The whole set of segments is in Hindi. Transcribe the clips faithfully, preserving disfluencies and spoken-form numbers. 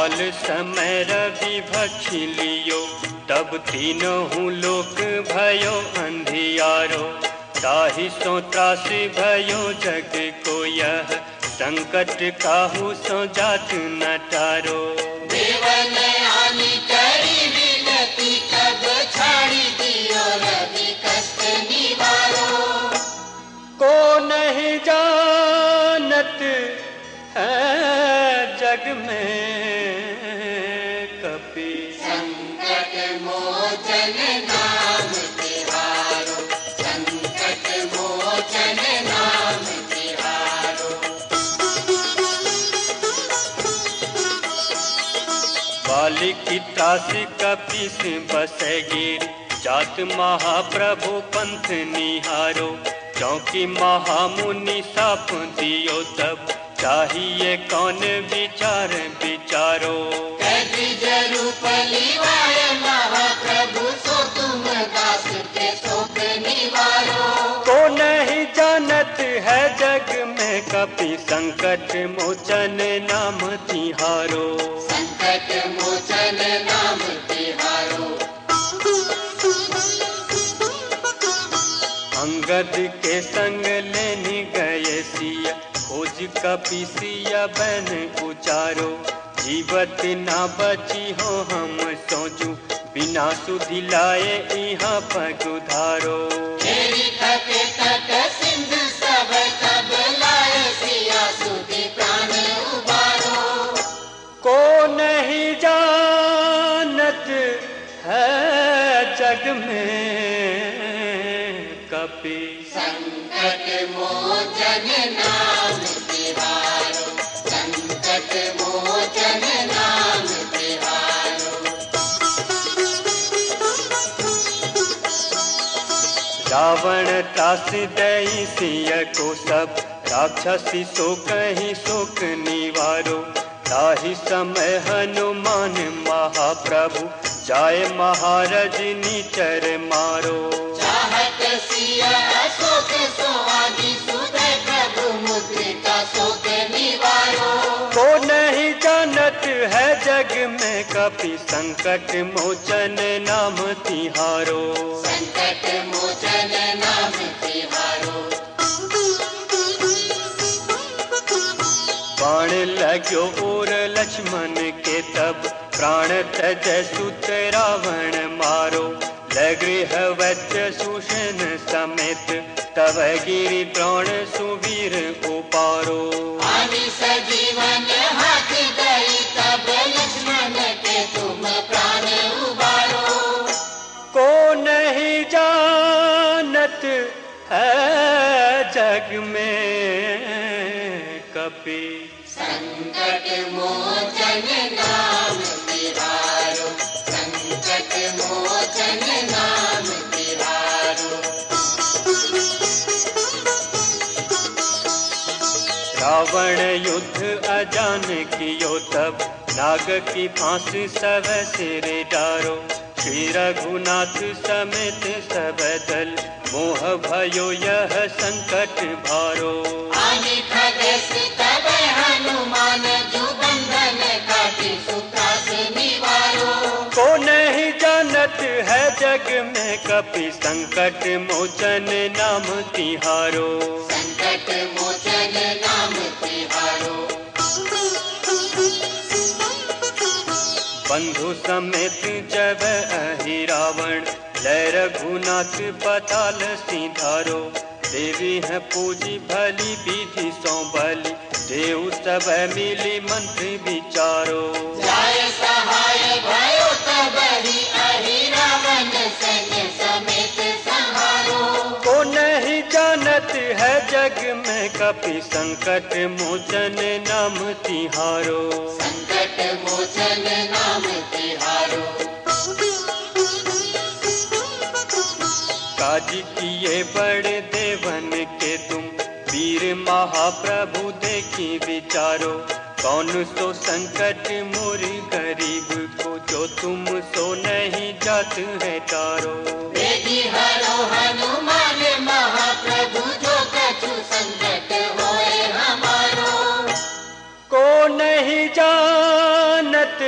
काल समय रवि भक्षी लियो, तब तीनों लोक भयो अंधियारो। ताहि सो त्रासी भयो जग को यह, संकट काहू सो जात न टारो। देवन आनी करी विनती, कब छाड़ी दियो रवि कष्ट निवारो। को नहीं जानत है जग में कपि, संकट मोचन नाम तिहारो, संकट मोचन नाम तिहारो। बालिकी त्रासी कपि से बसे गिर, जात महाप्रभु पंथ निहारो। चौकी महामुनि साप दियो तब, चाहिए कौन विचार विचारो। कैद्विज रूप लिवाय महाप्रभु, सो तुम दास के शोक निवारो। को नहीं जानत है जग में कपि, संकट मोचन नाम तिहारो। संकट मोचन नाम तिहारो। अंगद के संग लेने गए सिया, खोज कपि सिया बन उचारो। जीवत ना बची हो हम सोचू, बिना सुधि लाए यहाँ पग उधारो। तेरी थके तट सिंधु सब, तब लाए सिया सुधि प्राण उबारो। को नहीं जानत है जग में कपि, संकट मोचन नाम तिहारो, संकट मोचन नाम तिहारो। रावण त्रास दई सिय को सब, राक्षसी सो कहीं शोक निवारो। ताहि समय हनुमान महाप्रभु, जाय महाराज नीचर मारो। चाहत सिया अशोक सोहागी, सुधे प्रभु मुद्रिका शोक निवारो। को नहीं जानत है जग में कपि, संकट मोचन नाम तिहारो। संकट मोचन नाम तिहारो। बाण लग्यो और लक्ष्मण के तब, प्राण तज सुत रावण मारो। लगृह वच सुषेण समेत, तब गिरि द्रोण सुवीर उपारो। आदि सजीवन हाथ दई, तब लक्ष्मण के तुम प्राण उबारो। को नहीं जानत है जग में कपि, संकट मोचन नाम तिहारो, संकट मोचन नाम तिहारो। रावण युद्ध अजान कियो तब, नाग की फांस सब सिर डारो। श्री रघुनाथ समेत सब दल, मोह भयो यह संकट भारो। आनि खगेश तब हनुमान, जो बंधन काटी सुत्रास निवारो। को नहीं जानत है जग में कपि, संकट मोचन नाम तिहारो। संकट मोचन नाम तिहारो। बंधु समेत जब अहि रावण, लय रघुनाथ पताल सिधारो। देवी है पूजी भली विधि सो बलि, देव सब मिली मंत्र विचारो। जाय सहाय भयो तब ही, अहि रावण सैन्य समेत संहारो। को नहीं जानत है जग में कपि, संकट मोचन नाम तिहारो। संकट मोचन नाम तिहारो। काज किए बड़े देवन के तुम, वीर महाप्रभु देखी विचारो। कौन सो संकट मोर गरीब को, जो तुम सो नहीं जात है तारो। वेगी हरो हनुमान महाप्रभु, जो कछु संकट होए हमारो। को नहीं जानत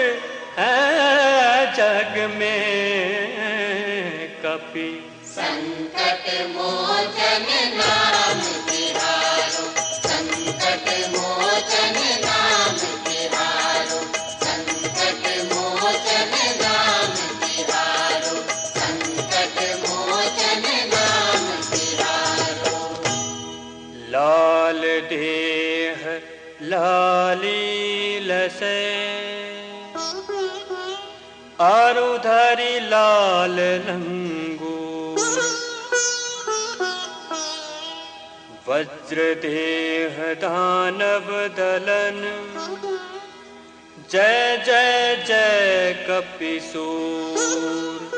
मोचन नाम तिहारो, संकट मोचन नाम तिहारो, संकट मोचन नाम तिहारो, संकट मोचन नाम तिहारो। लाल देह लाली लसे, आरुधरी लाल लंगूर, वज्र देह दानव दलन, जय जय जय कपिसूर।